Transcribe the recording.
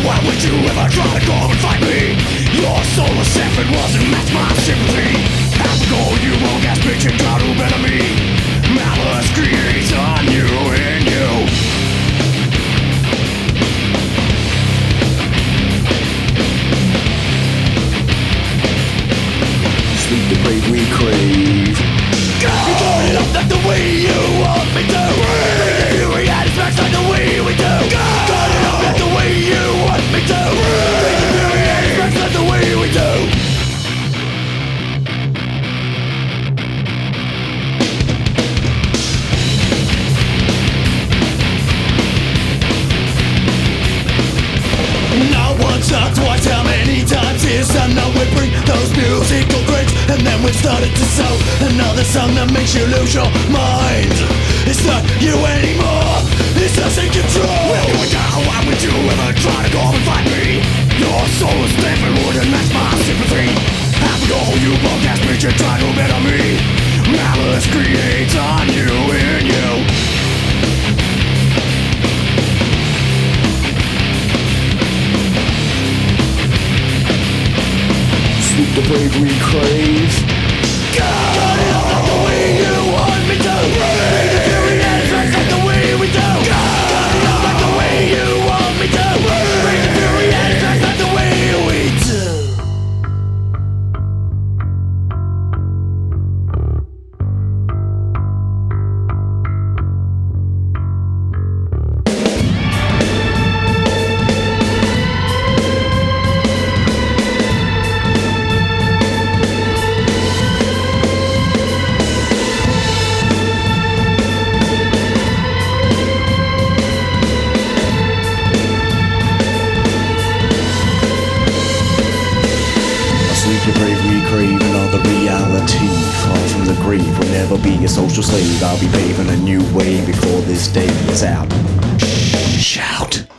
why would you ever try to go and fight me? Your soulless effort wasn't match my sympathy. Half ago you won't gas bitch and try to better me. Malice creates on you and you. Sleep deprived we crave. You turn it up like the way you want me to. Bring the fury at its max like the way we do. Turn it up like the way you want me to. Bring the fury at its max like the way we do. Not once, not twice, how many times is enough? We bring those musical grades, and then we started to sow another song that makes you lose your mind. It's not you anymore, it's us in control. We're going down, why would you ever try to go and fight me? Your soul is different, wouldn't match my sympathy. Half ago you broke ass bitch and tried to better me. Malice creates on you and you. Sleep deprived we crave. Turn it up like the way you want me to. Bring the fury at its max like the way we do. Turn it up like the way you want me to. Bring the fury at its max like the way we do. Sleep deprived we crave another reality. Far from the grave will never be a social slave. I'll be paving a new way before this day is out. Shout.